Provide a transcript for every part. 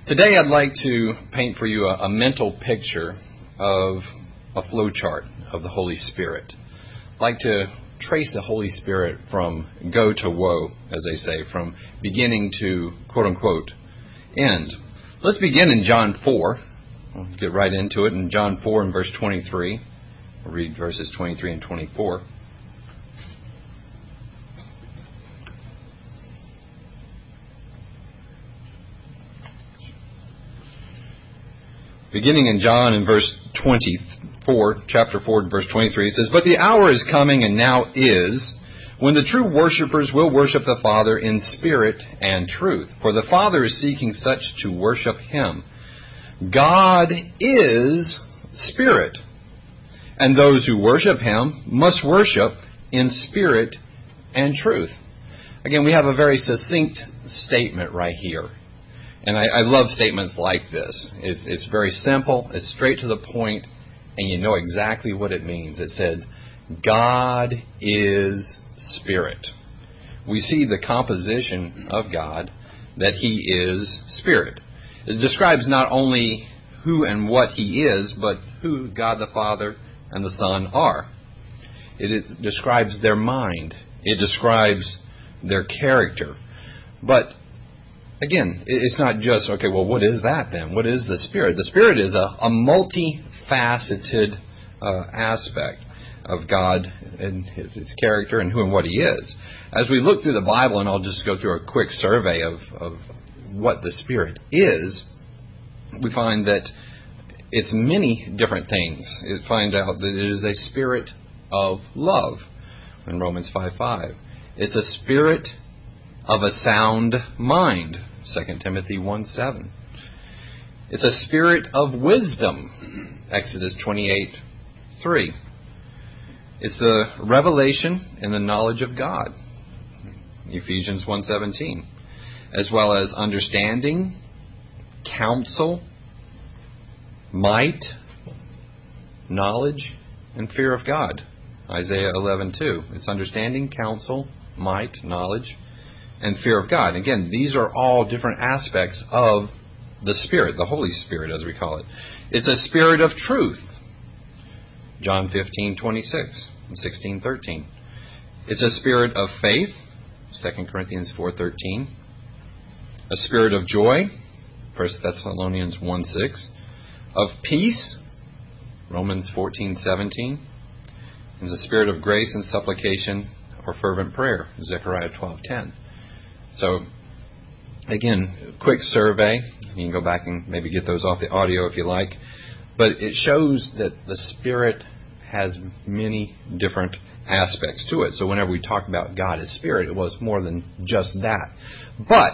Today I'd like to paint for you a mental picture of a flow chart of the Holy Spirit. I'd like to trace the Holy Spirit from go to woe, as they say, from beginning to quote-unquote end. Let's begin in John 4. We'll get right into it. In John 4 and verse 23, we'll read verses 23 and 24. Beginning in John in verse 24, chapter 4, verse 23, it says, "But the hour is coming, and now is, when the true worshipers will worship the Father in spirit and truth. For the Father is seeking such to worship Him. God is spirit, and those who worship Him must worship in spirit and truth." Again, we have a very succinct statement right here. And I love statements like this. It's very simple, it's straight to the point, and you know exactly what it means. It said, God is spirit. We see the composition of God, that He is spirit. It describes not only who and what He is, but who God the Father and the Son are. It describes their mind. It describes their character. But again, it's not just, okay, well, what is that then? What is the Spirit? The Spirit is a multifaceted aspect of God and His character and who and what He is. As we look through the Bible, and I'll just go through a quick survey of what the Spirit is, we find that it's many different things. You find out that it is a spirit of love in Romans 5:5. It's a spirit of a sound mind, 2 Timothy 1:7. It's a spirit of wisdom, Exodus 28:3. It's the revelation and the knowledge of God, Ephesians 1:17, as well as understanding, counsel, might, knowledge, and fear of God, Isaiah 11:2. It's understanding, counsel, might, knowledge, and fear of God. Again, these are all different aspects of the Spirit, the Holy Spirit as we call it. It's a spirit of truth, John 15:26 and 16:13. It's a spirit of faith, 2 Corinthians 4:13. A spirit of joy, 1 Thessalonians 1:6. Of peace, Romans 14:17. It's a spirit of grace and supplication or fervent prayer, Zechariah 12:10. So, again, quick survey. You can go back and maybe get those off the audio if you like. But it shows that the Spirit has many different aspects to it. So whenever we talk about God as Spirit, it was more than just that. But,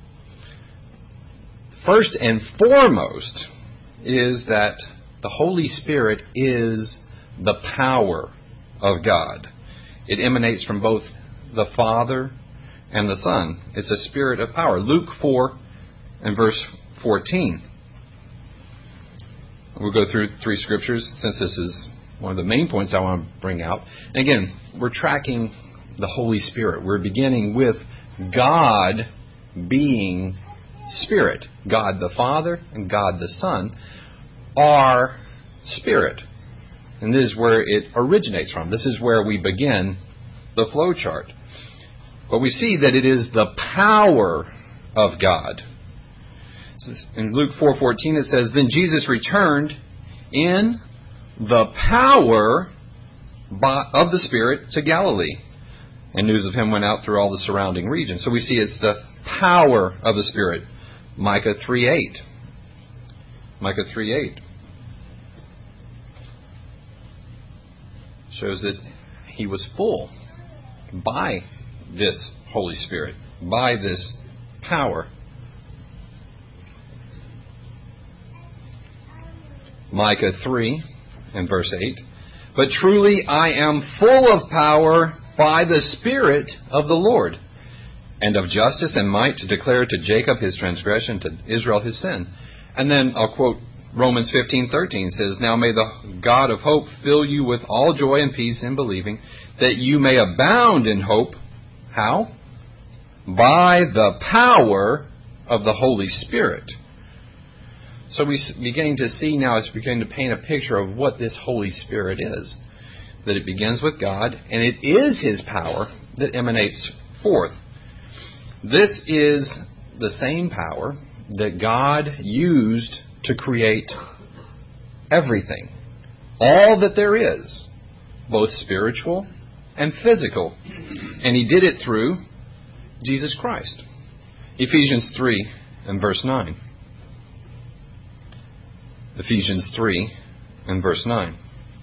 first and foremost is that the Holy Spirit is the power of God. It emanates from both the Father and the Son. It's a spirit of power. Luke 4 and verse 14. We'll go through 3 scriptures since this is one of the main points I want to bring out. And again, we're tracking the Holy Spirit. We're beginning with God being Spirit. God the Father and God the Son are Spirit. And this is where it originates from. This is where we begin the flow chart. But we see that it is the power of God. In Luke 4:14 it says, "Then Jesus returned in the power of the Spirit to Galilee. And news of Him went out through all the surrounding region." So we see it's the power of the Spirit. Micah 3:8. Micah 3:8 shows that He was full by this Holy Spirit, by this power. Micah 3 and verse 8. "But truly I am full of power by the Spirit of the Lord, and of justice and might to declare to Jacob his transgression, to Israel his sin." And then I'll quote Romans 15:13 says, "Now may the God of hope fill you with all joy and peace in believing, that you may abound in hope." How? By the power of the Holy Spirit. So we're beginning to see now, it's beginning to paint a picture of what this Holy Spirit is. That it begins with God, and it is His power that emanates forth. This is the same power that God used to create everything. All that there is, both spiritual and physical. And He did it through Jesus Christ. Ephesians 3 and verse 9. Ephesians 3 and verse 9.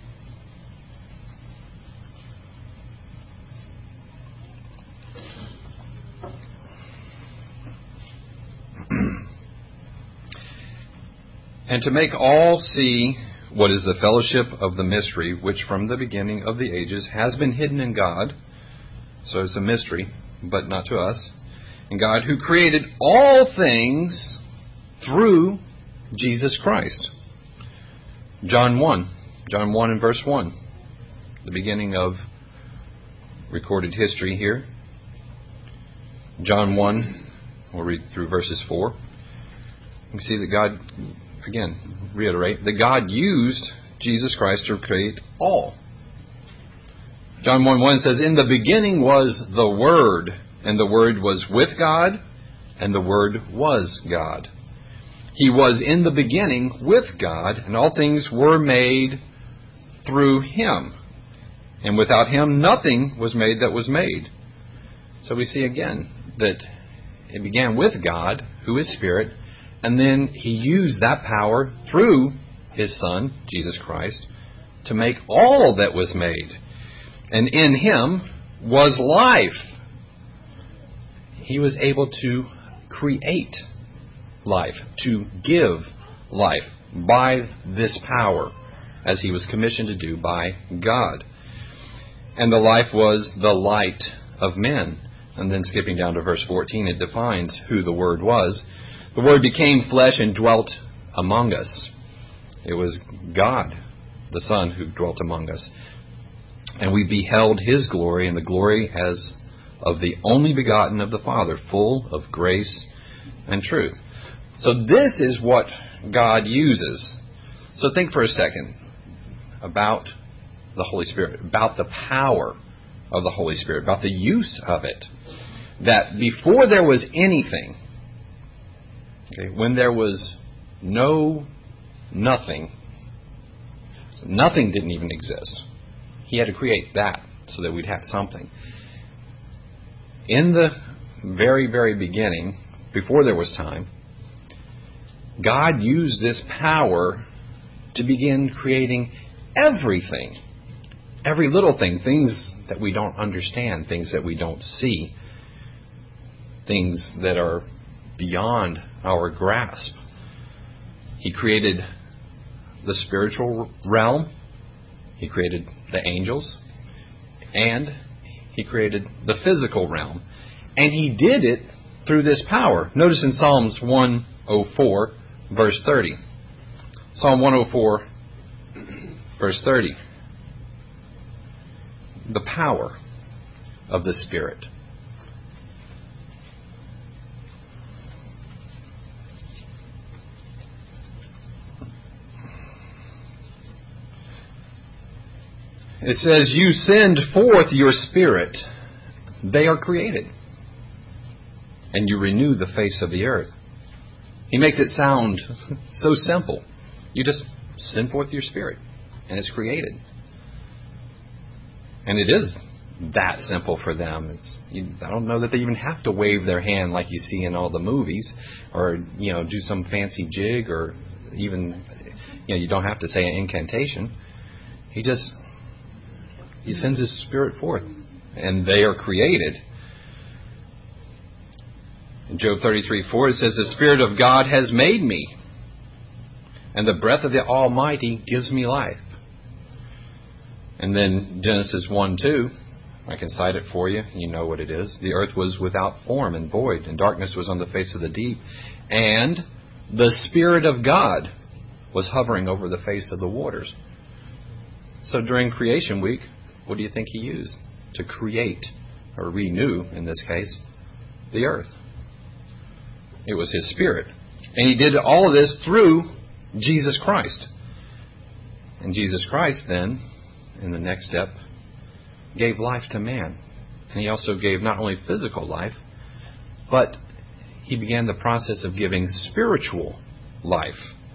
And to make all see what is the fellowship of the mystery, which from the beginning of the ages has been hidden in God. So it's a mystery, but not to us. In God, who created all things through Jesus Christ. John 1 and verse 1. The beginning of recorded history here. John 1, we'll read through verses 4. You can see that God, again, reiterate, that God used Jesus Christ to create all. John 1:1 says, in the beginning was the Word, and the Word was with God, and the Word was God. He was in the beginning with God, and all things were made through Him. And without Him, nothing was made that was made. So we see again that it began with God, who is Spirit, and then He used that power through His Son, Jesus Christ, to make all that was made. And in Him was life. He was able to create life, to give life by this power, as He was commissioned to do by God. And the life was the light of men. And then skipping down to verse 14, it defines who the Word was. The Word became flesh and dwelt among us. It was God, the Son, who dwelt among us. And we beheld His glory, and the glory as of the only begotten of the Father, full of grace and truth. So this is what God uses. So think for a second about the Holy Spirit, about the power of the Holy Spirit, about the use of it. That before there was anything, when there was nothing didn't even exist. He had to create that so that we'd have something. In the very, very beginning, before there was time, God used this power to begin creating everything. Every little thing. Things that we don't understand. Things that we don't see. Things that are beyond our grasp. He created the spiritual realm. He created the angels. And He created the physical realm. And He did it through this power. Notice in Psalms 104, verse 30. Psalm 104, verse 30. The power of the Spirit. It says, you send forth your Spirit. They are created. And you renew the face of the earth. He makes it sound so simple. You just send forth your Spirit, and it's created. And it is that simple for them. I don't know that they even have to wave their hand like you see in all the movies, or do some fancy jig, or even you don't have to say an incantation. He sends His Spirit forth, and they are created. In Job 33:4 it says, the Spirit of God has made me, and the breath of the Almighty gives me life. And then Genesis 1:2, I can cite it for you. You know what it is. The earth was without form and void, and darkness was on the face of the deep. And the Spirit of God was hovering over the face of the waters. So during creation week, what do you think He used to create, or renew in this case, the earth? It was His Spirit. And He did all of this through Jesus Christ. And Jesus Christ then, in the next step, gave life to man. And He also gave not only physical life, but He began the process of giving spiritual life.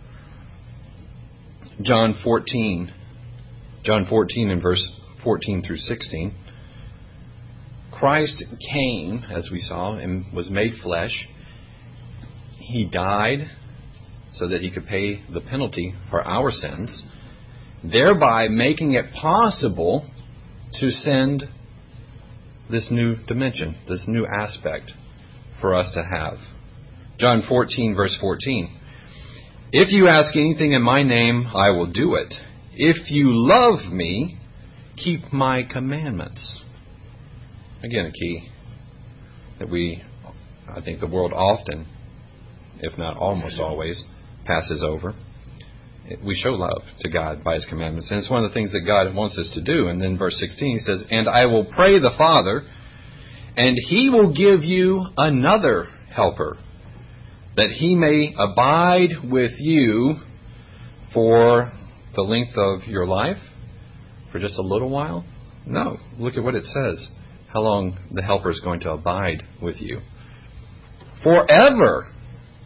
John 14 in verse 14 through 16. Christ came, as we saw, and was made flesh. He died so that He could pay the penalty for our sins, thereby making it possible to send this new dimension, this new aspect for us to have. John 14, verse 14. If you ask anything in my name, I will do it. If you love me, keep my commandments. Again, a key that I think the world often, if not almost always, passes over. We show love to God by His commandments. And it's one of the things that God wants us to do. And then verse 16 He says, and I will pray the Father, and He will give you another helper, that He may abide with you for the length of your life, for just a little while? No. Look at what it says. How long the helper is going to abide with you. Forever.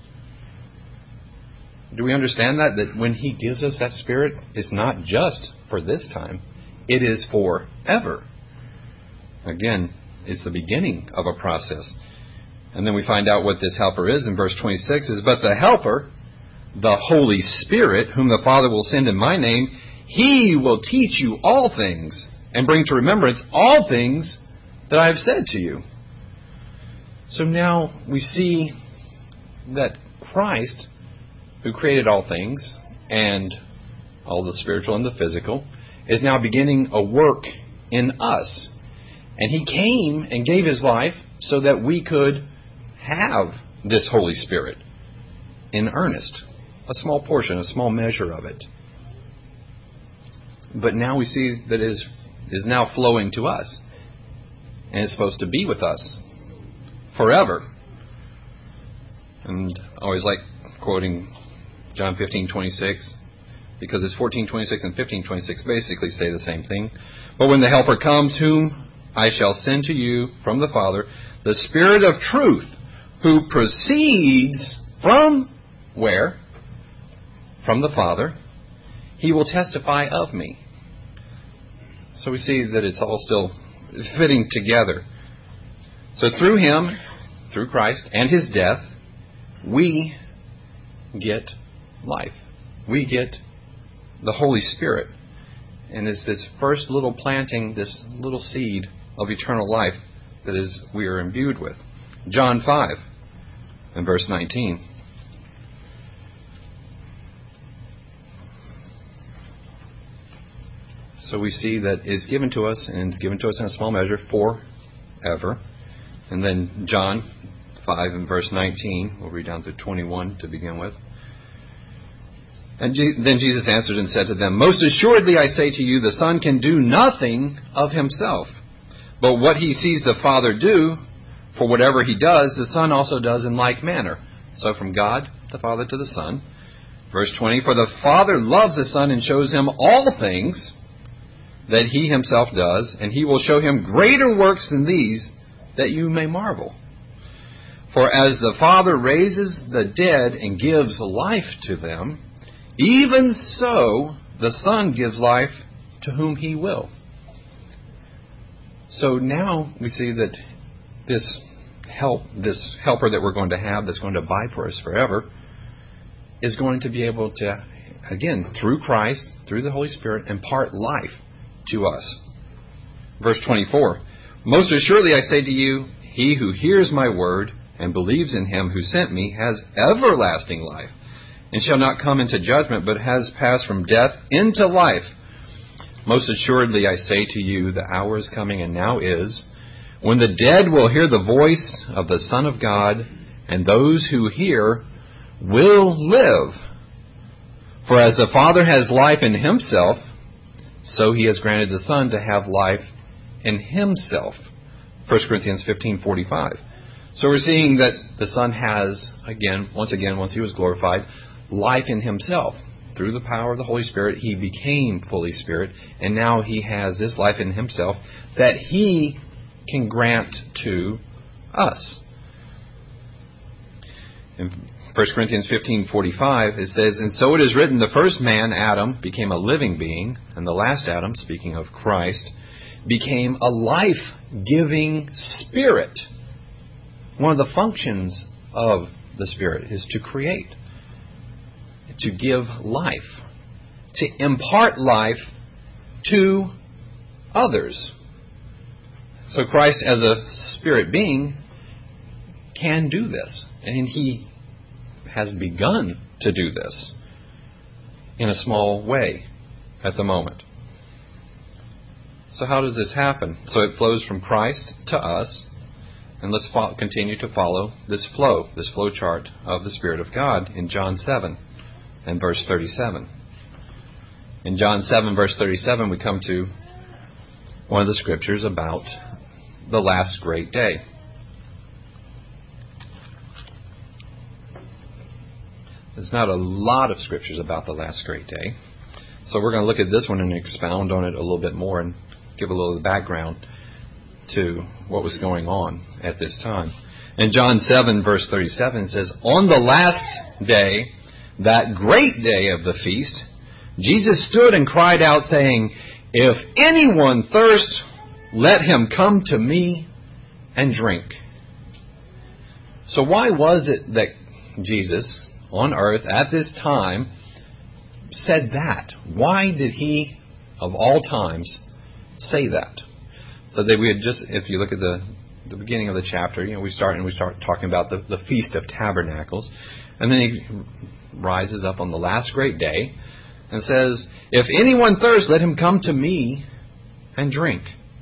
Do we understand that? That when He gives us that Spirit, it's not just for this time. It is forever. Again, it's the beginning of a process. And then we find out what this helper is in verse 26 is, but the helper, the Holy Spirit, whom the Father will send in my name, He will teach you all things and bring to remembrance all things that I have said to you. So now we see that Christ, who created all things, and all the spiritual and the physical, is now beginning a work in us. And He came and gave His life so that we could have this Holy Spirit in earnest. A small portion, a small measure of it. But now we see that it is now flowing to us. And it's supposed to be with us forever. And I always like quoting John 15:26, because it's 14:26 and 15:26 basically say the same thing. But when the Helper comes, whom I shall send to you from the Father, the Spirit of truth, who proceeds from where? From the Father. He will testify of me. So we see that it's all still fitting together. So through Him, through Christ and His death, we get life. We get the Holy Spirit. And it's this first little planting, this little seed of eternal life that we are imbued with. John 5 and verse 19. So we see that it's given to us, and it's given to us in a small measure forever. And then John 5 and verse 19, we'll read down to 21 to begin with. And then Jesus answered and said to them, most assuredly I say to you, the Son can do nothing of Himself, but what He sees the Father do, for whatever He does, the Son also does in like manner. So from God, the Father, to the Son. Verse 20, for the Father loves the Son and shows Him all things that He Himself does, and He will show Him greater works than these, that you may marvel. For as the Father raises the dead and gives life to them, even so the Son gives life to whom He will. So now we see that this helper that we're going to have, that's going to abide for us forever, is going to be able to, again, through Christ, through the Holy Spirit, impart life to us. Verse 24, most assuredly I say to you, he who hears my word and believes in Him who sent me has everlasting life, and shall not come into judgment, but has passed from death into life. Most assuredly I say to you, the hour is coming, and now is, when the dead will hear the voice of the Son of God, and those who hear will live. For as the Father has life in Himself, so He has granted the Son to have life in Himself. 1 Corinthians 15:45. So we're seeing that the Son has, once He was glorified, life in himself. Through the power of the Holy Spirit, he became fully Spirit, and now he has this life in himself that he can grant to us. In 1 Corinthians 15:45, it says, "And so it is written, the first man, Adam, became a living being, and the last Adam," speaking of Christ, "became a life-giving spirit." One of the functions of the Spirit is to create, to give life, to impart life to others. So Christ, as a spirit being, can do this. And he has begun to do this in a small way at the moment. So how does this happen? So it flows from Christ to us. And let's continue to follow this flow chart of the Spirit of God in John 7 and verse 37. In John 7 verse 37, we come to one of the scriptures about the last great day. There's not a lot of scriptures about the last great day. So we're going to look at this one and expound on it a little bit more and give a little background to what was going on at this time. In John 7 verse 37 it says, "On the last day, that great day of the feast, Jesus stood and cried out, saying, 'If anyone thirst, let him come to me and drink.'" So why was it that Jesus on earth at this time said that? Why did he, of all times, say that? So that we had just, if you look at the beginning of the chapter, we start talking about the Feast of Tabernacles, and then he rises up on the last great day and says, "If anyone thirsts, let him come to me and drink."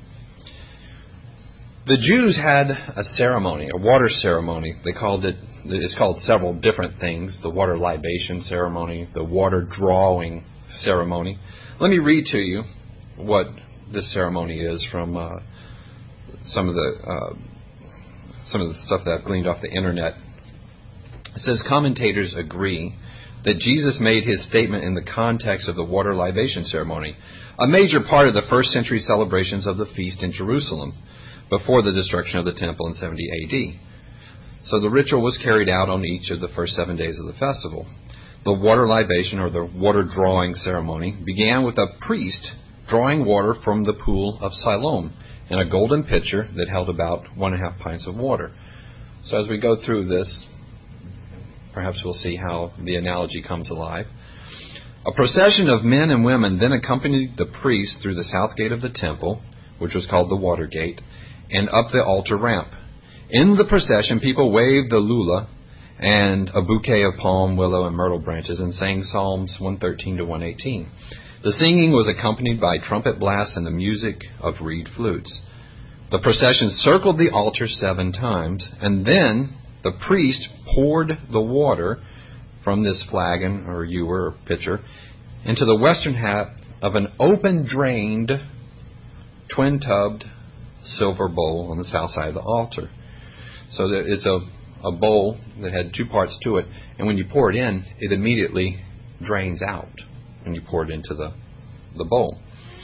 The Jews had a ceremony, a water ceremony. It's called several different things: the water libation ceremony, the water drawing ceremony. Let me read to you what this ceremony is from some of the stuff that I've gleaned off the internet. It says, commentators agree that Jesus made his statement in the context of the water libation ceremony, a major part of the first century celebrations of the feast in Jerusalem, before the destruction of the temple in 70 AD. So the ritual was carried out on each of the first 7 days of the festival. The water libation, or the water drawing ceremony, began with a priest drawing water from the pool of Siloam in a golden pitcher that held about 1.5 pints of water. So as we go through this, perhaps we'll see how the analogy comes alive. A procession of men and women then accompanied the priest through the south gate of the temple, which was called the water gate, and up the altar ramp. In the procession, people waved the lula and a bouquet of palm, willow, and myrtle branches and sang Psalms 113 to 118. The singing was accompanied by trumpet blasts and the music of reed flutes. The procession circled the altar 7 times, and then the priest poured the water from this flagon or ewer or pitcher into the western half of an open-drained, twin-tubbed silver bowl on the south side of the altar. So it's a bowl that had 2 parts to it, and when you pour it in, it immediately drains out when you pour it into the bowl.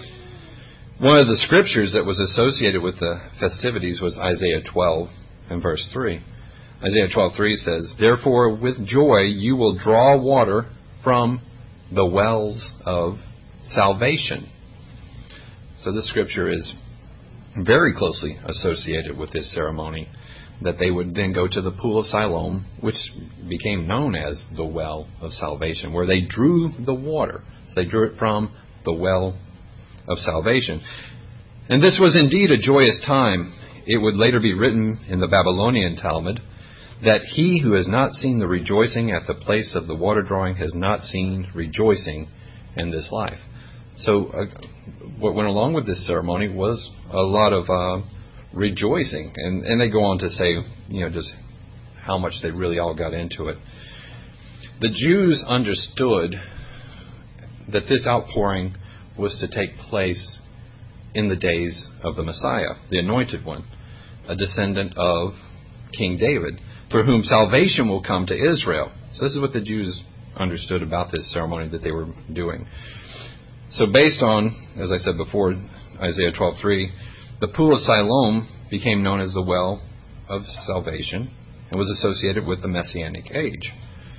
One of the scriptures that was associated with the festivities was Isaiah 12 and verse 3. Isaiah 12:3 says, "Therefore with joy you will draw water from the wells of salvation." So this scripture is very closely associated with this ceremony, that they would then go to the pool of Siloam, which became known as the well of salvation, where they drew the water. So they drew it from the well of salvation. And this was indeed a joyous time. It would later be written in the Babylonian Talmud that he who has not seen the rejoicing at the place of the water drawing has not seen rejoicing in this life. So what went along with this ceremony was a lot of rejoicing. And they go on to say, just how much they really all got into it. The Jews understood that this outpouring was to take place in the days of the Messiah, the Anointed One, a descendant of King David, through whom salvation will come to Israel. So this is what the Jews understood about this ceremony that they were doing. So based on, as I said before, Isaiah 12:3, the pool of Siloam became known as the well of salvation and was associated with the Messianic age.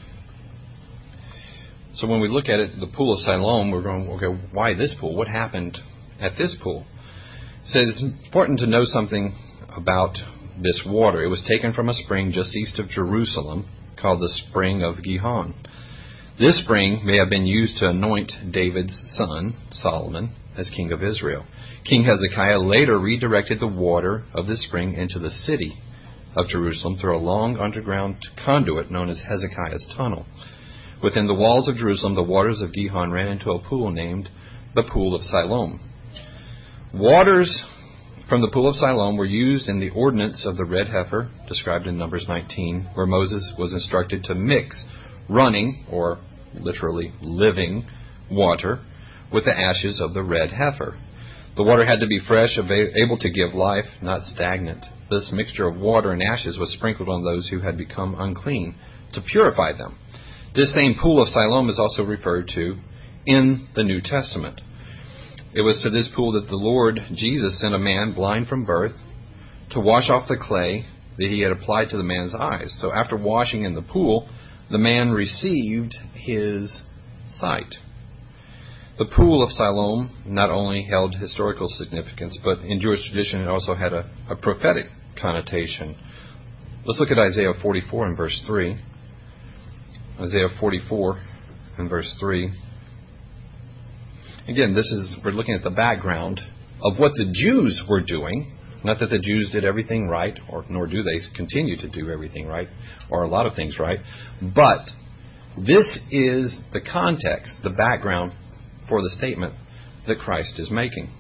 So when we look at it, the pool of Siloam, we're going, okay, why this pool? What happened at this pool? It says it's important to know something about this water. It was taken from a spring just east of Jerusalem called the Spring of Gihon. This spring may have been used to anoint David's son, Solomon, as king of Israel. King Hezekiah later redirected the water of this spring into the city of Jerusalem through a long underground conduit known as Hezekiah's Tunnel. Within the walls of Jerusalem, the waters of Gihon ran into a pool named the Pool of Siloam. Waters from the Pool of Siloam were used in the ordinance of the red heifer, described in Numbers 19, where Moses was instructed to mix running, or literally living, water with the ashes of the red heifer. The water had to be fresh, able to give life, not stagnant. This mixture of water and ashes was sprinkled on those who had become unclean to purify them. This same Pool of Siloam is also referred to in the New Testament. It was to this pool that the Lord Jesus sent a man blind from birth to wash off the clay that he had applied to the man's eyes. So after washing in the pool, the man received his sight. The Pool of Siloam not only held historical significance, but in Jewish tradition it also had a prophetic connotation. Let's look at Isaiah 44 and verse 3. Isaiah 44 and verse 3. Again, we're looking at the background of what the Jews were doing. Not that the Jews did everything right, nor do they continue to do everything right, or a lot of things right. But this is the context, the background for the statement that Christ is making.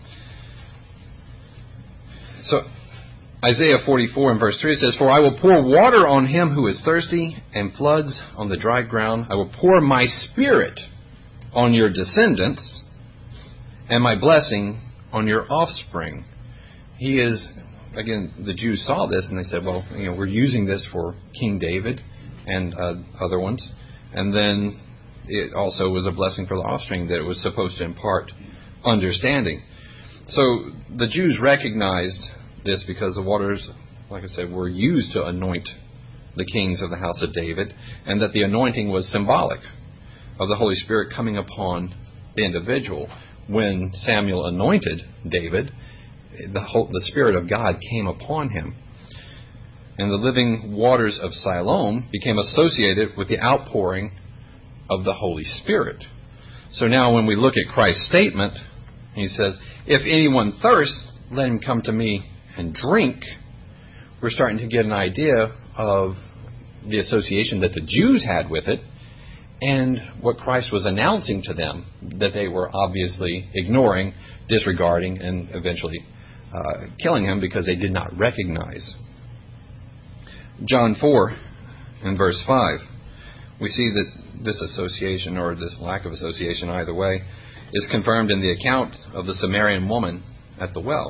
So Isaiah 44 and verse 3 says, "For I will pour water on him who is thirsty, and floods on the dry ground. I will pour my spirit on your descendants, and my blessing on your offspring." He is, again, the Jews saw this and they said, well, we're using this for King David and other ones. And then it also was a blessing for the offspring that it was supposed to impart understanding. So the Jews recognized this because the waters, like I said, were used to anoint the kings of the house of David, and that the anointing was symbolic of the Holy Spirit coming upon the individual. When Samuel anointed David, the Spirit of God came upon him. And the living waters of Siloam became associated with the outpouring of the Holy Spirit. So now when we look at Christ's statement, he says, "If anyone thirsts, let him come to me and drink." We're starting to get an idea of the association that the Jews had with it, and what Christ was announcing to them that they were obviously ignoring, disregarding, and eventually killing him because they did not recognize. John 4 and verse 5, we see that this association, or this lack of association either way, is confirmed in the account of the Samaritan woman at the well.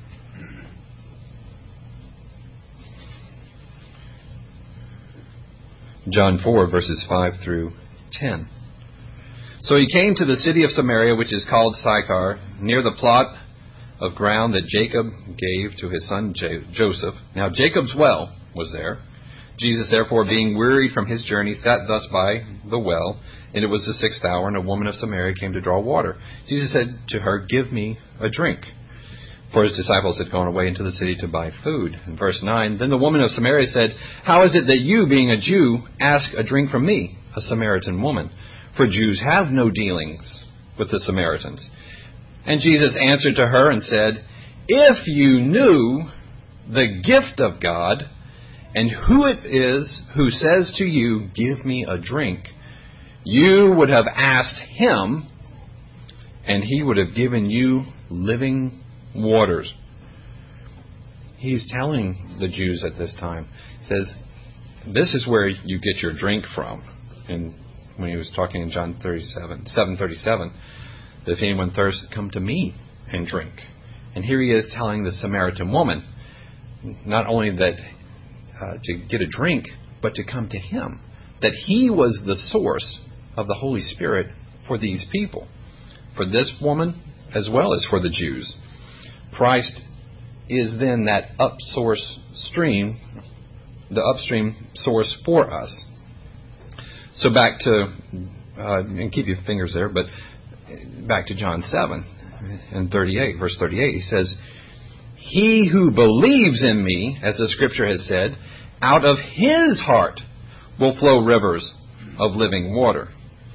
John 4 verses 5 through 10. "So he came to the city of Samaria, which is called Sychar, near the plot of ground that Jacob gave to his son Joseph. Now Jacob's well was there. Jesus, therefore, being wearied from his journey, sat thus by the well, and it was the 6th hour, and a woman of Samaria came to draw water. Jesus said to her, 'Give me a drink.' For his disciples had gone away into the city to buy food." In verse 9, "Then the woman of Samaria said, 'How is it that you, being a Jew, ask a drink from me, a Samaritan woman? For Jews have no dealings with the Samaritans.' And Jesus answered to her and said, 'If you knew the gift of God, and who it is who says to you, "Give me a drink," you would have asked him, and he would have given you living waters.'" He's telling the Jews at this time, he says, this is where you get your drink from. And when he was talking in John 7:37, that if anyone thirsts, come to me and drink. And here he is telling the Samaritan woman, not only that to get a drink, but to come to him. that He was the source of the Holy Spirit for these people, for this woman as well as for the Jews. Christ is then that upstream source for us. So back to, and keep your fingers there, but back to John 7 and 38, verse 38, he says, "He who believes in me, as the Scripture has said, out of his heart will flow rivers of living water."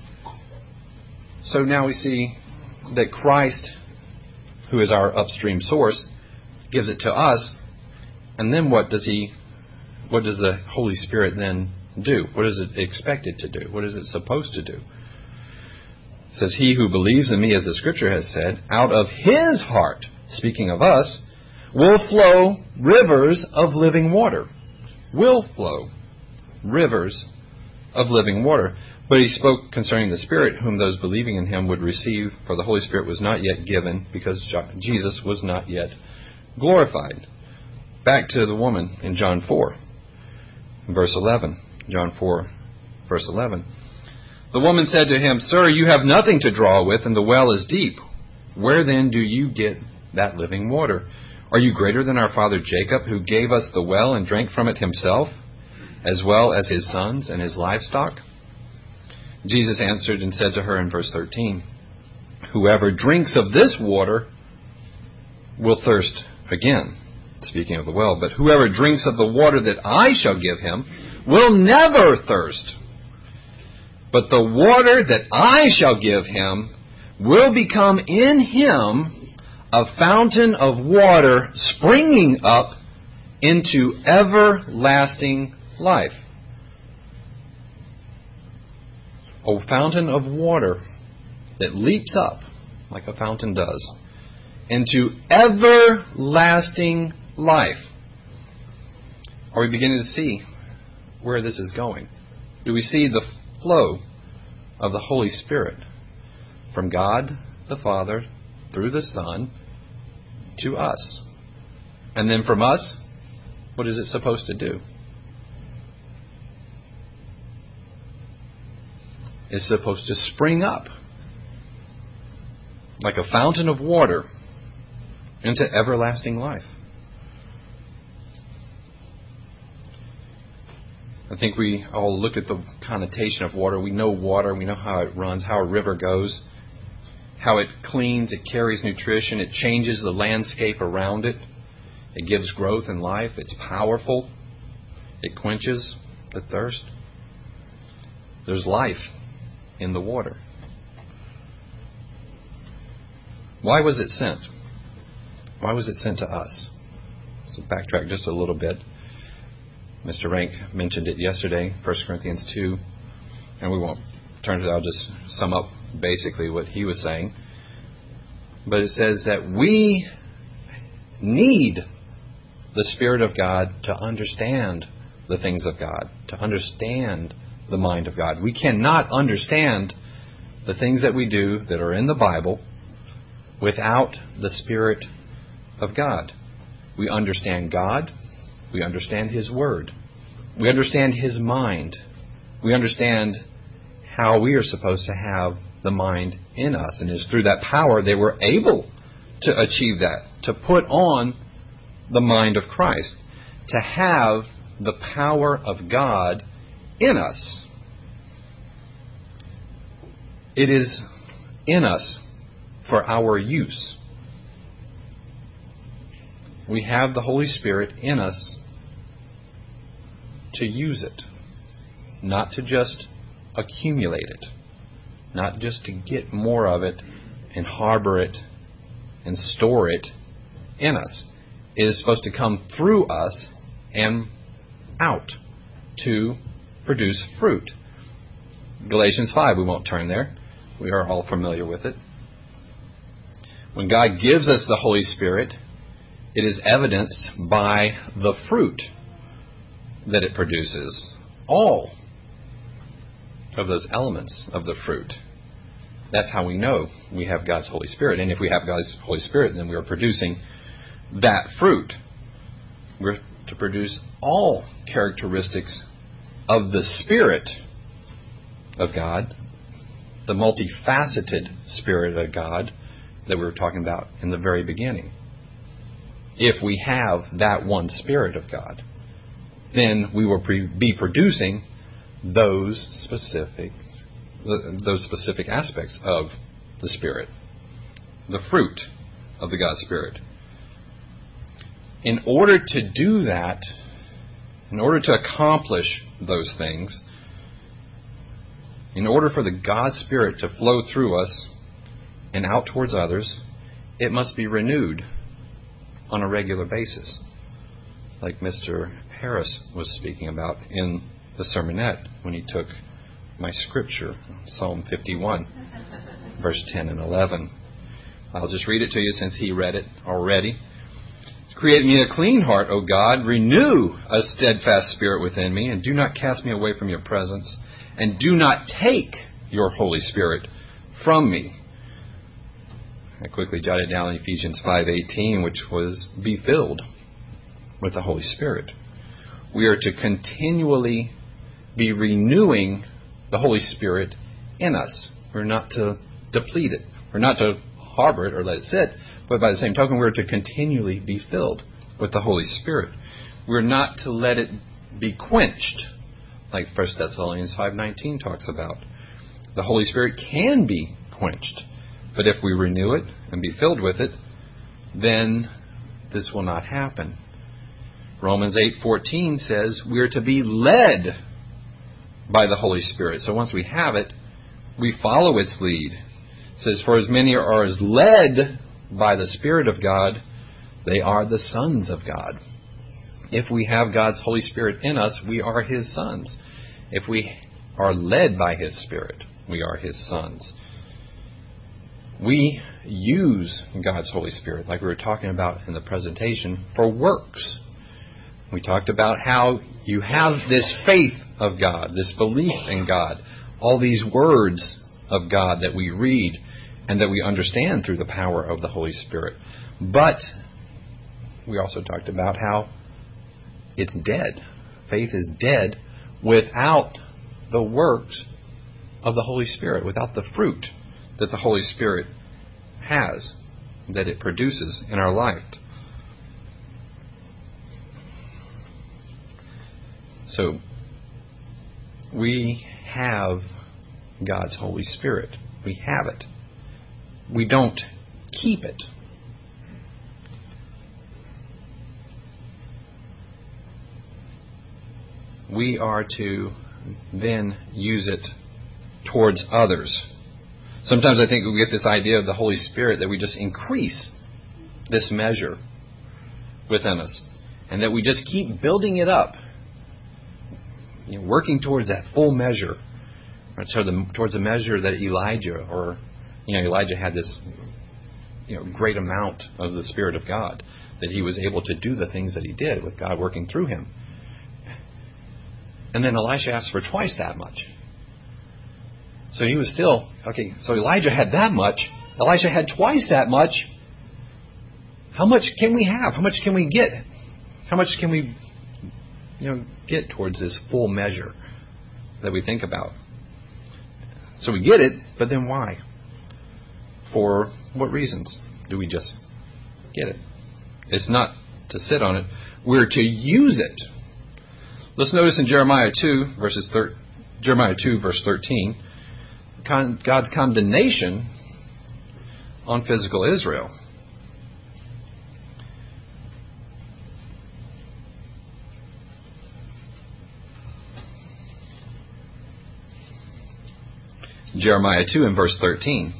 So now we see that Christ, who is our upstream source, gives it to us. And then what does the Holy Spirit then do? What is it expected to do? What is it supposed to do? It says, "He who believes in me, as the Scripture has said, out of his heart," speaking of us, "will flow rivers of living water." Will flow rivers of living water. But he spoke concerning the Spirit, whom those believing in him would receive, for the Holy Spirit was not yet given, because Jesus was not yet glorified. Back to the woman in John 4, verse 11. John 4, verse 11. "The woman said to him, 'Sir, you have nothing to draw with, and the well is deep. Where then do you get that living water? Are you greater than our father Jacob, who gave us the well and drank from it himself, as well as his sons and his livestock?' Jesus answered and said to her in verse 13, 'Whoever drinks of this water will thirst again,'" speaking of the well, "but whoever drinks of the water that I shall give him will never thirst. But the water that I shall give him will become in him a fountain of water springing up into everlasting life." A fountain of water that leaps up, like a fountain does, into everlasting life. Are we beginning to see where this is going? Do we see the flow of the Holy Spirit from God the Father through the Son to us? And then from us, what is it supposed to do? It's supposed to spring up like a fountain of water into everlasting life. I think we all look at the connotation of water. We know water. We know how it runs, how a river goes, how it cleans, it carries nutrition, it changes the landscape around it. It gives growth and life. It's powerful. It quenches the thirst. There's life in the water. Why was it sent? Why was it sent to us? So backtrack just a little bit. Mr. Rank mentioned it yesterday, 1 Corinthians 2, and we won't turn to it. I'll just sum up basically what he was saying. But it says that we need the Spirit of God to understand the things of God, to understand the mind of God. We cannot understand the things that we do that are in the Bible without the Spirit of God. We understand God. We understand His Word. We understand His mind. We understand how we are supposed to have the mind in us. And it's through that power they were able to achieve that, to put on the mind of Christ, to have the power of God in us. It is in us for our use. We have the Holy Spirit in us to use it, not to just accumulate it, not just to get more of it and harbor it and store it in us. It is supposed to come through us and out to produce fruit. Galatians 5, we won't turn there. We are all familiar with it. When God gives us the Holy Spirit, it is evidenced by the fruit that it produces. All of those elements of the fruit. That's how we know we have God's Holy Spirit. And if we have God's Holy Spirit, then we are producing that fruit. We're to produce all characteristics of the Spirit of God, the multifaceted Spirit of God that we were talking about in the very beginning. If we have that one Spirit of God, then we will be producing those specific aspects of the Spirit, the fruit of the God Spirit. In order to do that, in order to accomplish those things, in order for the God Spirit to flow through us and out towards others, it must be renewed on a regular basis, like Mr. Harris was speaking about in the sermonette when he took my scripture, Psalm 51, verse 10 and 11. I'll just read it to you since he read it already. Create me a clean heart, O God. Renew a steadfast spirit within me, and do not cast me away from your presence, and do not take your Holy Spirit from me. I quickly jotted down Ephesians 5:18, which was, be filled with the Holy Spirit. We are to continually be renewing the Holy Spirit in us. We're not to deplete it. We're not to harbor it or let it sit. But by the same token, we're to continually be filled with the Holy Spirit. We're not to let it be quenched, like 1 Thessalonians 5:19 talks about. The Holy Spirit can be quenched. But if we renew it and be filled with it, then this will not happen. Romans 8:14 says we are to be led by the Holy Spirit. So once we have it, we follow its lead. It says, for as many are as led by the Spirit of God, they are the sons of God. If we have God's Holy Spirit in us, we are His sons. If we are led by His Spirit, we are His sons. We use God's Holy Spirit, like we were talking about in the presentation, for works. We talked about how you have this faith of God, this belief in God, all these words of God that we read and that we understand through the power of the Holy Spirit. But we also talked about how it's dead. Faith is dead without the works of the Holy Spirit, without the fruit that the Holy Spirit has, that it produces in our life. So, we have God's Holy Spirit. We have it. We don't keep it. We are to then use it towards others. Sometimes I think we get this idea of the Holy Spirit that we just increase this measure within us and that we just keep building it up, working towards that full measure, or towards the measure that Elijah had this great amount of the Spirit of God, that he was able to do the things that he did with God working through him. And then Elisha asked for twice that much. So he was still, so Elijah had that much. Elisha had twice that much. How much can we have? How much can we get? How much can we get towards this full measure that we think about? So we get it, but then why? For what reasons do we just get it? It's not to sit on it. We're to use it. Let's notice in Jeremiah 2, verse 13, God's condemnation on physical Israel. Jeremiah 2 and verse 13.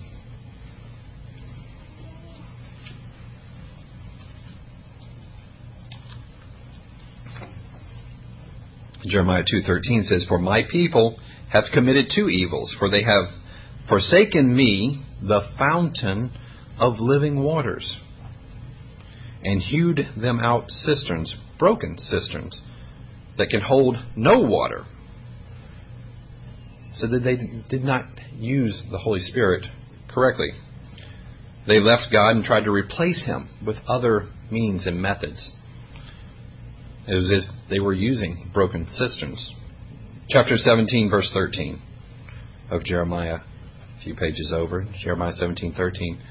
Jeremiah 2:13 says, for my people have committed two evils, for they have forsaken me, the fountain of living waters, and hewed them out cisterns, broken cisterns, that can hold no water. So that they did not use the Holy Spirit correctly. They left God and tried to replace Him with other means and methods. It was as they were using broken cisterns. Chapter 17, verse 13. of Jeremiah, a few pages over, Jeremiah 17:13.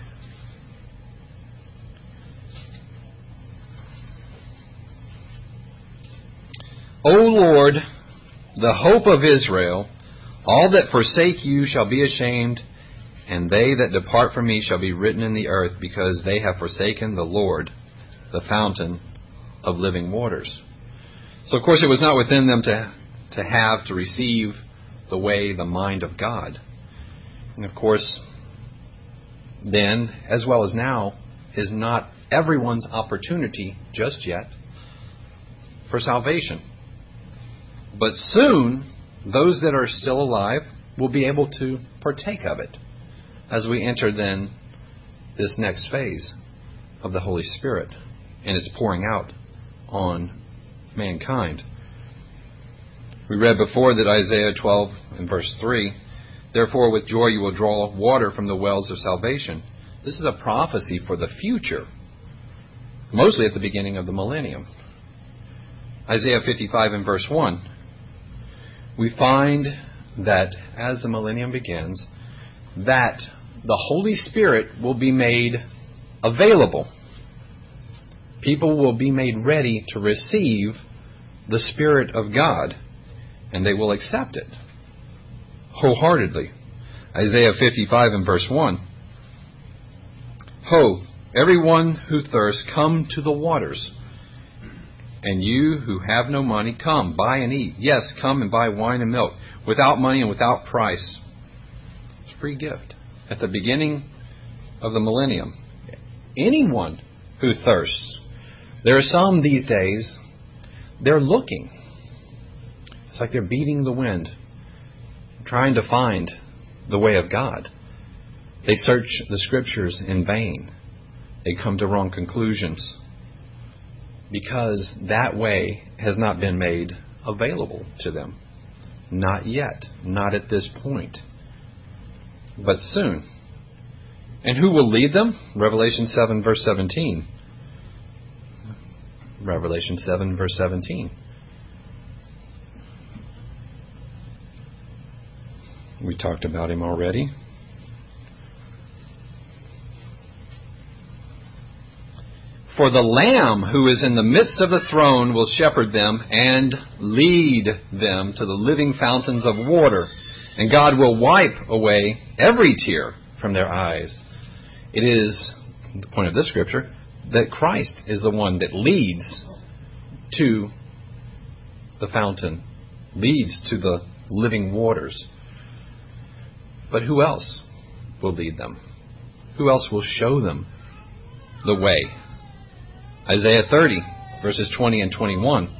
O Lord, the hope of Israel, all that forsake you shall be ashamed, and they that depart from me shall be written in the earth, because they have forsaken the Lord, the fountain of living waters. So, of course, it was not within them to receive the way, the mind of God. And, of course, then, as well as now, is not everyone's opportunity just yet for salvation. But soon, those that are still alive will be able to partake of it as we enter then this next phase of the Holy Spirit and its pouring out on mankind. We read before that Isaiah 12 and verse 3, therefore with joy you will draw water from the wells of salvation. This is a prophecy for the future, mostly at the beginning of the millennium. Isaiah 55 and verse 1, we find that as the millennium begins, that the Holy Spirit will be made available. People will be made ready to receive the Spirit of God, and they will accept it wholeheartedly. Isaiah 55 and verse 1. Ho, everyone who thirsts, come to the waters. And you who have no money, come, buy and eat. Yes, come and buy wine and milk, without money and without price. It's a free gift. At the beginning of the millennium, anyone who thirsts. There are some these days, they're looking. It's like they're beating the wind, trying to find the way of God. They search the Scriptures in vain. They come to wrong conclusions because that way has not been made available to them. Not yet. Not at this point. But soon. And who will lead them? Revelation 7 verse 17. Revelation 7 verse 17. We talked about him already. For the Lamb who is in the midst of the throne will shepherd them and lead them to the living fountains of water, and God will wipe away every tear from their eyes. It is the point of this scripture that Christ is the one that leads to the fountain, leads to the living waters. But who else will lead them? Who else will show them the way? Isaiah 30, verses 20 and 21.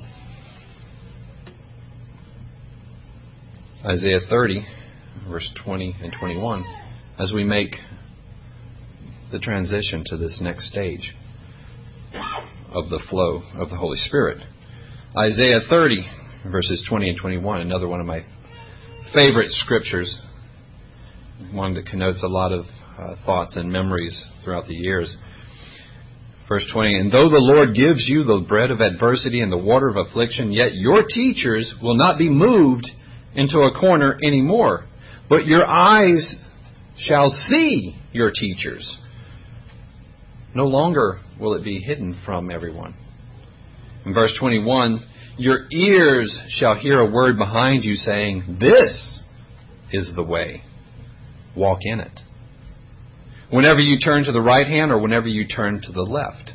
Isaiah 30, verse 20 and 21, as we make the transition to this next stage of the flow of the Holy Spirit. Isaiah 30, verses 20 and 21, another one of my favorite scriptures, one that connotes a lot of thoughts and memories throughout the years. Verse 20, and though the Lord gives you the bread of adversity and the water of affliction, yet your teachers will not be moved into a corner anymore, but your eyes shall see your teachers. No longer will it be hidden from everyone. In verse 21, your ears shall hear a word behind you saying, this is the way. Walk in it. Whenever you turn to the right hand or whenever you turn to the left.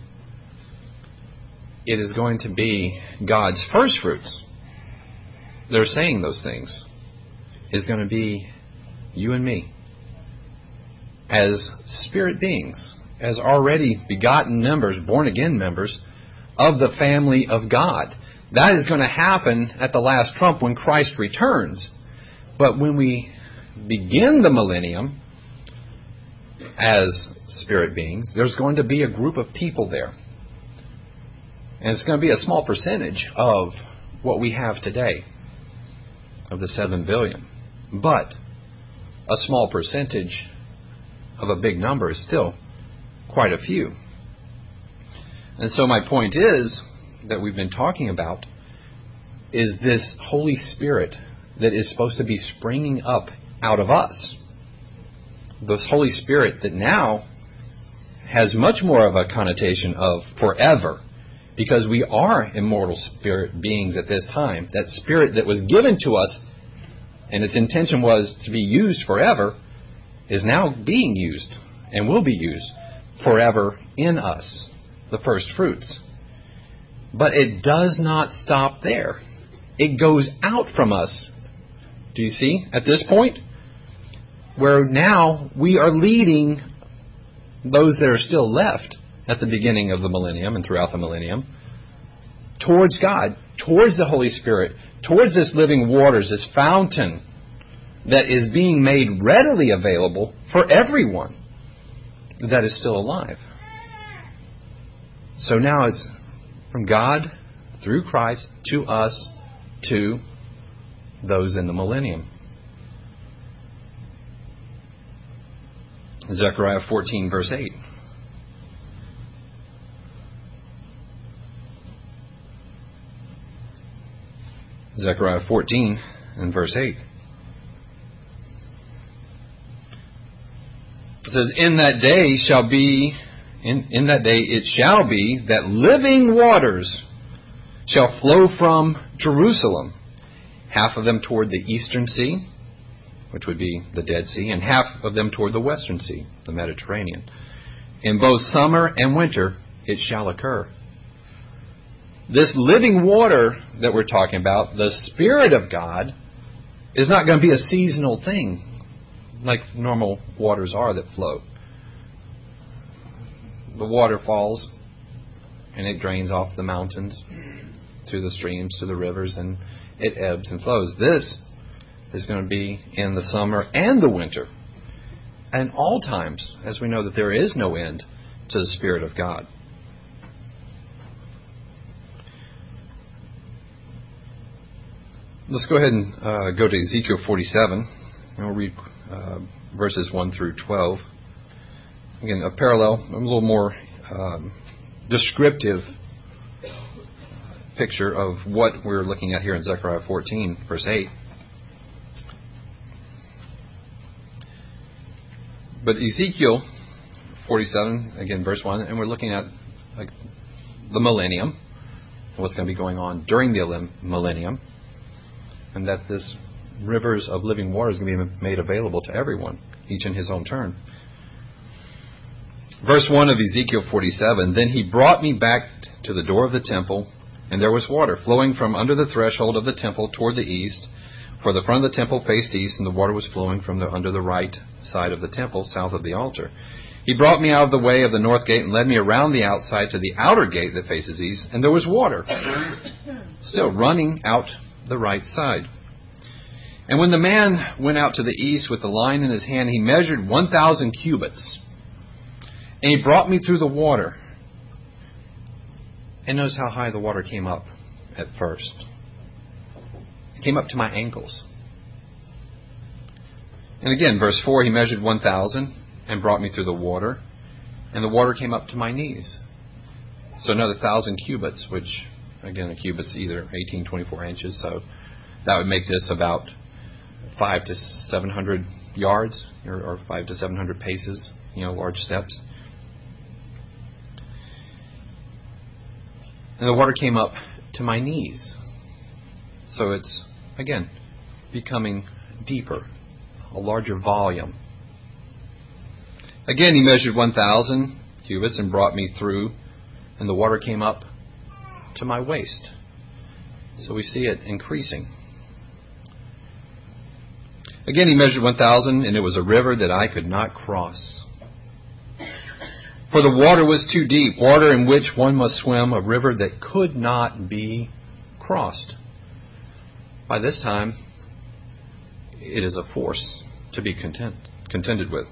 It is going to be God's first fruits. They're saying those things. Is going to be you and me. As spirit beings. As already begotten members, born again members of the family of God. That is going to happen at the last trump when Christ returns. But when we begin the millennium as spirit beings, there's going to be a group of people there. And it's going to be a small percentage of what we have today, of the 7 billion. But a small percentage of a big number is still quite a few. And so my point is, that we've been talking about, is this Holy Spirit that is supposed to be springing up out of us. This Holy Spirit that now has much more of a connotation of forever, because we are immortal spirit beings at this time. That Spirit that was given to us, and its intention was to be used forever, is now being used and will be used forever in us, the first fruits. But it does not stop there. It goes out from us. Do you see? At this point, where now we are leading those that are still left at the beginning of the millennium and throughout the millennium towards God, towards the Holy Spirit, towards this living waters, this fountain that is being made readily available for everyone that is still alive. So now it's from God, through Christ, to us, to those in the millennium. Zechariah 14, verse 8. Zechariah 14 and verse 8. It says, In that day it shall be that living waters shall flow from Jerusalem, half of them toward the eastern sea, which would be the Dead Sea, and half of them toward the western sea, the Mediterranean. In both summer and winter it shall occur. This living water that we're talking about, the Spirit of God, is not going to be a seasonal thing like normal waters are that flow. The water falls and it drains off the mountains to the streams, to the rivers, and it ebbs and flows. This is going to be in the summer and the winter, and all times, as we know that there is no end to the Spirit of God. Let's go ahead and go to Ezekiel 47, and we'll read verses 1 through 12. Again, a parallel, a little more descriptive picture of what we're looking at here in Zechariah 14, verse 8. But Ezekiel 47, again, verse 1, and we're looking at the millennium, what's going to be going on during the millennium, and that this rivers of living water is going to be made available to everyone, each in his own turn. Verse 1 of Ezekiel 47, Then he brought me back to the door of the temple, and there was water flowing from under the threshold of the temple toward the east, for the front of the temple faced east, and the water was flowing from under the right side of the temple, south of the altar. He brought me out of the way of the north gate and led me around the outside to the outer gate that faces east, and there was water still running out the right side. And when the man went out to the east with the line in his hand, he measured 1,000 cubits. And he brought me through the water. And notice how high the water came up at first. It came up to my ankles. And again, verse 4, he measured 1,000 and brought me through the water. And the water came up to my knees. So another 1,000 cubits, which, again, a cubit's either 18, 24 inches. So that would make this about 500 to 700 yards, or 500 to 700 paces, large steps. And the water came up to my knees. So it's, again, becoming deeper, a larger volume. Again, he measured 1,000 cubits and brought me through, and the water came up to my waist. So we see it increasing. Again, he measured 1,000, and it was a river that I could not cross. For the water was too deep, water in which one must swim, a river that could not be crossed. By this time, it is a force to be contended with.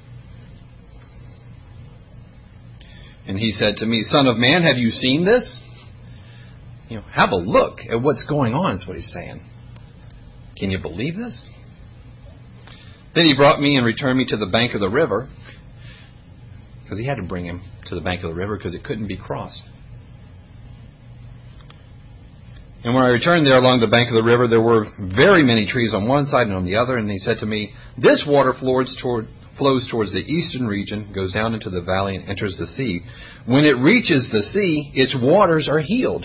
And he said to me, Son of man, have you seen this? Have a look at what's going on, is what he's saying. Can you believe this? Then he brought me and returned me to the bank of the river, because he had to bring him to the bank of the river because it couldn't be crossed. And when I returned there along the bank of the river, there were very many trees on one side and on the other. And he said to me, this water flows towards the eastern region, goes down into the valley, and enters the sea. When it reaches the sea, its waters are healed.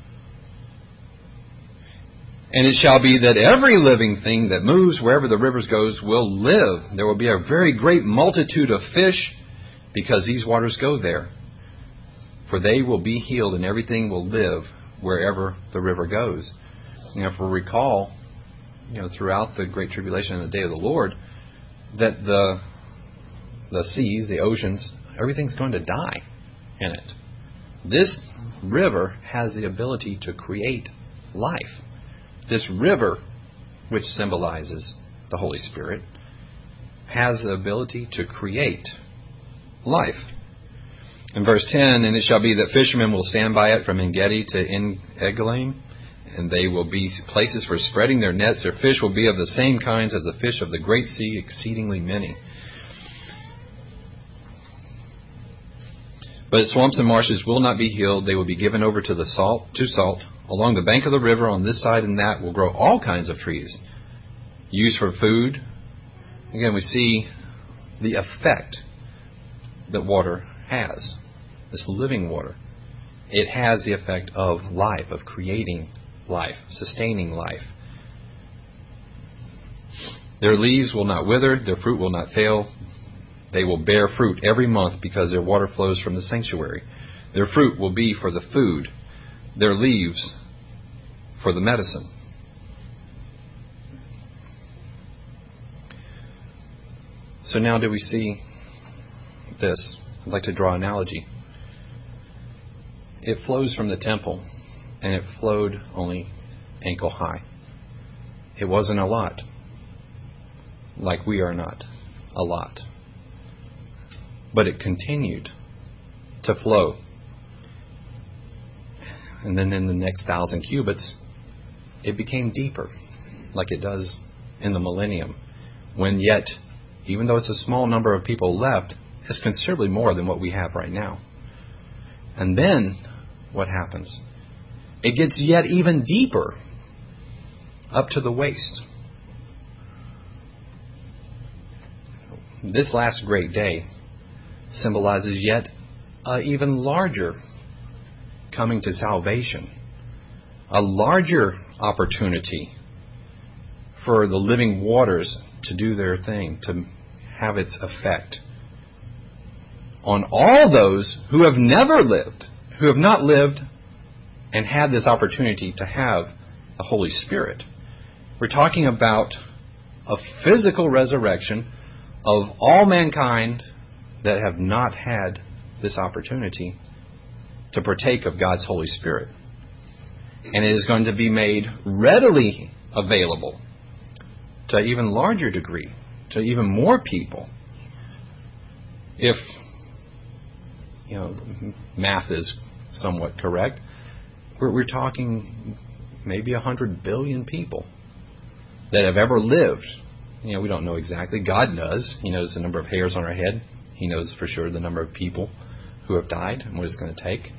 And it shall be that every living thing that moves wherever the rivers goes will live. There will be a very great multitude of fish because these waters go there. For they will be healed, and everything will live wherever the river goes. If we recall, throughout the Great Tribulation and the Day of the Lord, that the seas, the oceans, everything's going to die in it. This river has the ability to create life. This river, which symbolizes the Holy Spirit, has the ability to create life. In verse 10, and it shall be that fishermen will stand by it from En-gedi to En-Eglaim, and they will be places for spreading their nets. Their fish will be of the same kinds as the fish of the great sea, exceedingly many. But swamps and marshes will not be healed. They will be given over to salt. Along the bank of the river on this side and that will grow all kinds of trees used for food. Again, we see the effect that water has, this living water. It has the effect of life, of creating life, sustaining life. Their leaves will not wither, their fruit will not fail. They will bear fruit every month because their water flows from the sanctuary. Their fruit will be for the food, their leaves for the medicine. So now do we see this? I'd like to draw an analogy. It flows from the temple, and it flowed only ankle high. It wasn't a lot, like we are not a lot. But it continued to flow. And then in the next 1,000 cubits, it became deeper, like it does in the millennium, when yet, even though it's a small number of people left, it's considerably more than what we have right now. And then, what happens? It gets yet even deeper, up to the waist. This last great day symbolizes yet even larger coming to salvation, a larger opportunity for the living waters to do their thing, to have its effect on all those who have never lived, who have not lived and had this opportunity to have the Holy Spirit. We're talking about a physical resurrection of all mankind that have not had this opportunity to partake of God's Holy Spirit. And it is going to be made readily available to an even larger degree, to even more people. If math is somewhat correct, we're talking maybe 100 billion people that have ever lived. We don't know exactly. God does. He knows the number of hairs on our head. He knows for sure the number of people who have died and what it's going to take.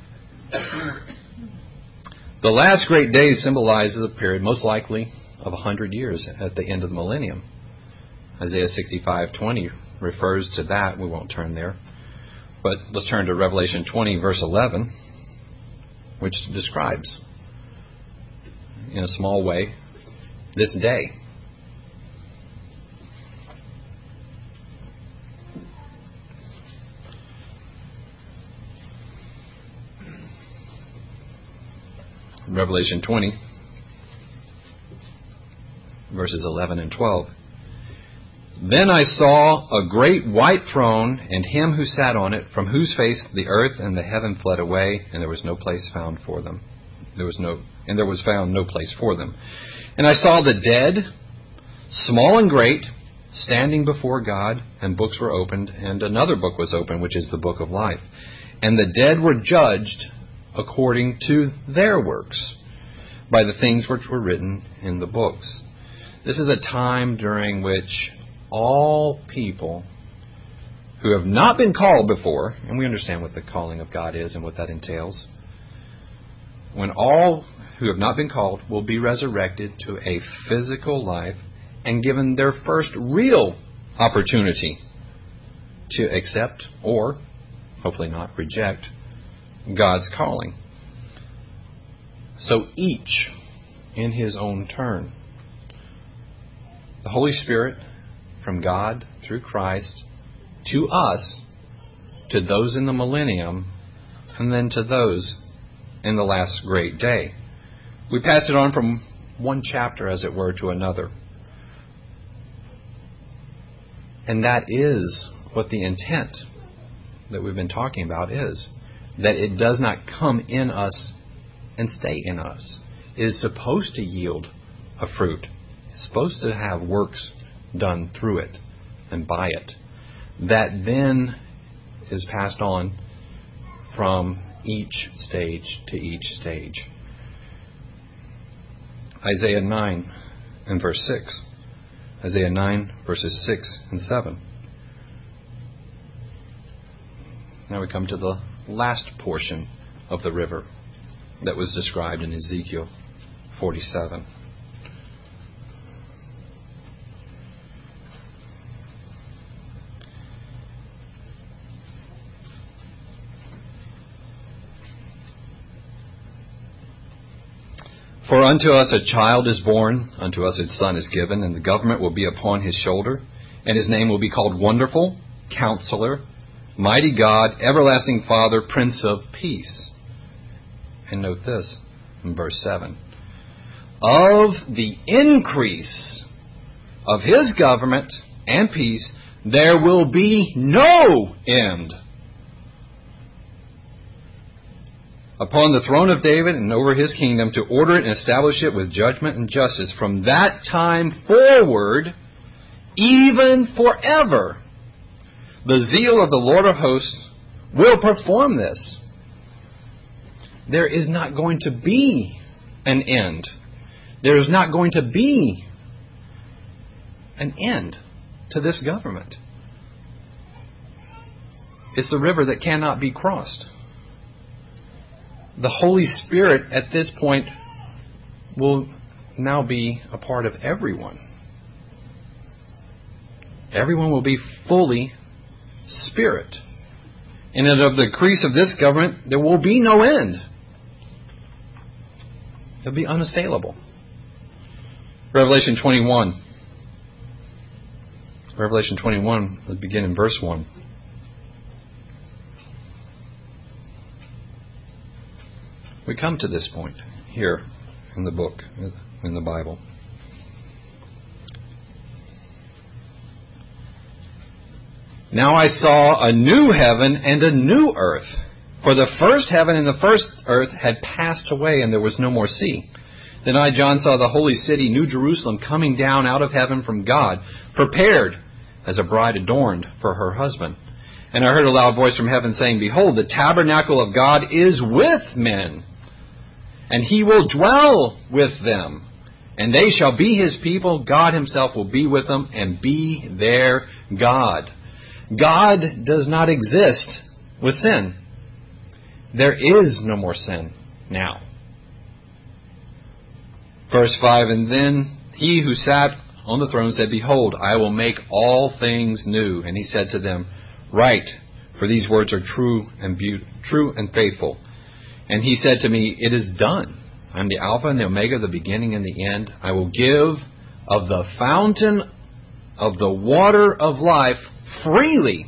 The last great day symbolizes a period most likely of 100 years at the end of the millennium. Isaiah 65:20 refers to that. We won't turn there. But let's turn to Revelation 20, verse 11, which describes, in a small way, this day. Revelation 20, verses 11 and 12. Then I saw a great white throne, and him who sat on it, from whose face the earth and the heaven fled away, and there was no place found for them. There was found no place for them. And I saw the dead, small and great, standing before God, and books were opened, and another book was opened, which is the book of life. And the dead were judged according to their works, by the things which were written in the books. This is a time during which all people who have not been called before, and we understand what the calling of God is and what that entails, when all who have not been called will be resurrected to a physical life and given their first real opportunity to accept or, hopefully not, reject God's calling. So each in his own turn. The Holy Spirit from God through Christ to us, to those in the millennium, and then to those in the last great day. We pass it on from one chapter, as it were, to another. And that is what the intent that we've been talking about is. That it does not come in us and stay in us. It is supposed to yield a fruit. It's supposed to have works done through it and by it. That then is passed on from each stage to each stage. Isaiah 9 and verse 6. Isaiah 9 verses 6 and 7. Now we come to the last portion of the river that was described in Ezekiel 47. For unto us a child is born, unto us a son is given, and the government will be upon his shoulder, and his name will be called Wonderful, Counselor, Mighty God, Everlasting Father, Prince of Peace. And note this in verse 7. Of the increase of his government and peace, there will be no end. Upon the throne of David and over his kingdom, to order it and establish it with judgment and justice from that time forward, even forever. The zeal of the Lord of hosts will perform this. There is not going to be an end. There is not going to be an end to this government. It's the river that cannot be crossed. The Holy Spirit at this point will now be a part of everyone. Everyone will be fully Spirit. And of the increase of this government, there will be no end. It'll be unassailable. Revelation 21. Revelation 21, let's begin in verse 1. We come to this point here in the book, in the Bible. Now I saw a new heaven and a new earth. For the first heaven and the first earth had passed away, and there was no more sea. Then I, John, saw the holy city, New Jerusalem, coming down out of heaven from God, prepared as a bride adorned for her husband. And I heard a loud voice from heaven saying, Behold, the tabernacle of God is with men, and he will dwell with them. And they shall be his people. God himself will be with them and be their God. God does not exist with sin. There is no more sin now. Verse 5, And then he who sat on the throne said, Behold, I will make all things new. And he said to them, Write, for these words are true and faithful. And he said to me, It is done. I am the Alpha and the Omega, the beginning and the end. I will give of the fountain of the water of life freely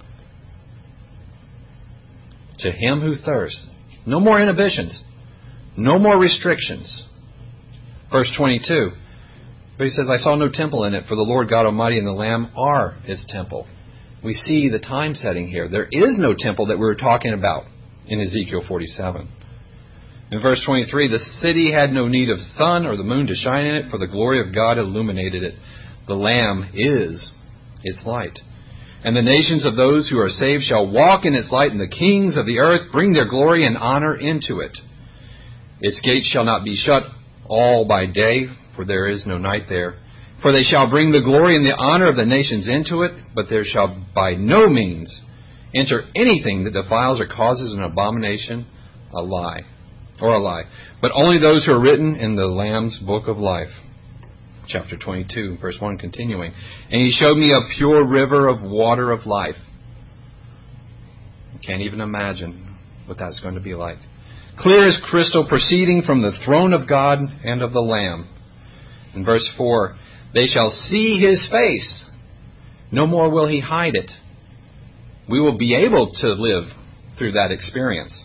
to him who thirsts. No more inhibitions. No more restrictions. Verse 22. But he says, I saw no temple in it, for the Lord God Almighty and the Lamb are its temple. We see the time setting here. There is no temple that we were talking about in Ezekiel 47. In verse 23, the city had no need of sun or the moon to shine in it, for the glory of God illuminated it. The Lamb is its light. And the nations of those who are saved shall walk in its light, and the kings of the earth bring their glory and honor into it. Its gates shall not be shut all by day, for there is no night there. For they shall bring the glory and the honor of the nations into it, but there shall by no means enter anything that defiles or causes an abomination, a lie. or a lie, but only those who are written in the Lamb's book of life. Chapter 22, verse 1, continuing. And he showed me a pure river of water of life. You can't even imagine what that's going to be like. Clear as crystal, proceeding from the throne of God and of the Lamb. In verse 4, they shall see his face. No more will he hide it. We will be able to live through that experience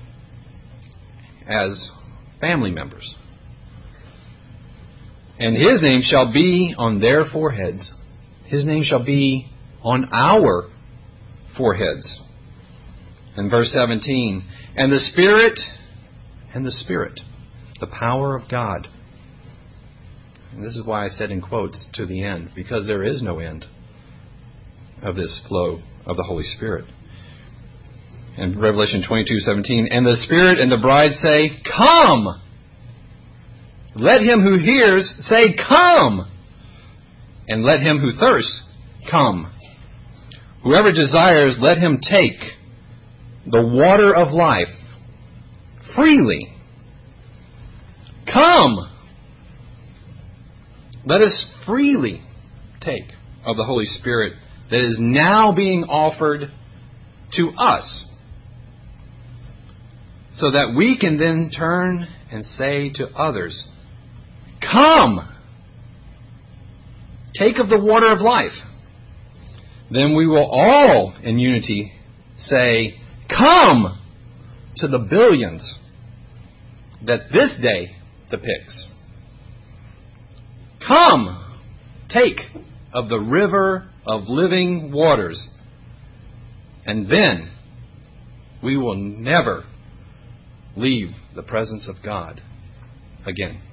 as family members. And his name shall be on their foreheads. His name shall be on our foreheads. In verse 17, and the Spirit, the power of God. And this is why I said in quotes, to the end, because there is no end of this flow of the Holy Spirit. In Revelation 22:17, and the Spirit and the bride say, come! Let him who hears say, come! And let him who thirsts come. Whoever desires, let him take the water of life freely. Come! Let us freely take of the Holy Spirit that is now being offered to us, so that we can then turn and say to others, come! Take of the water of life. Then we will all in unity say, come to the billions that this day depicts. Come, take of the river of living waters, and then we will never leave the presence of God again.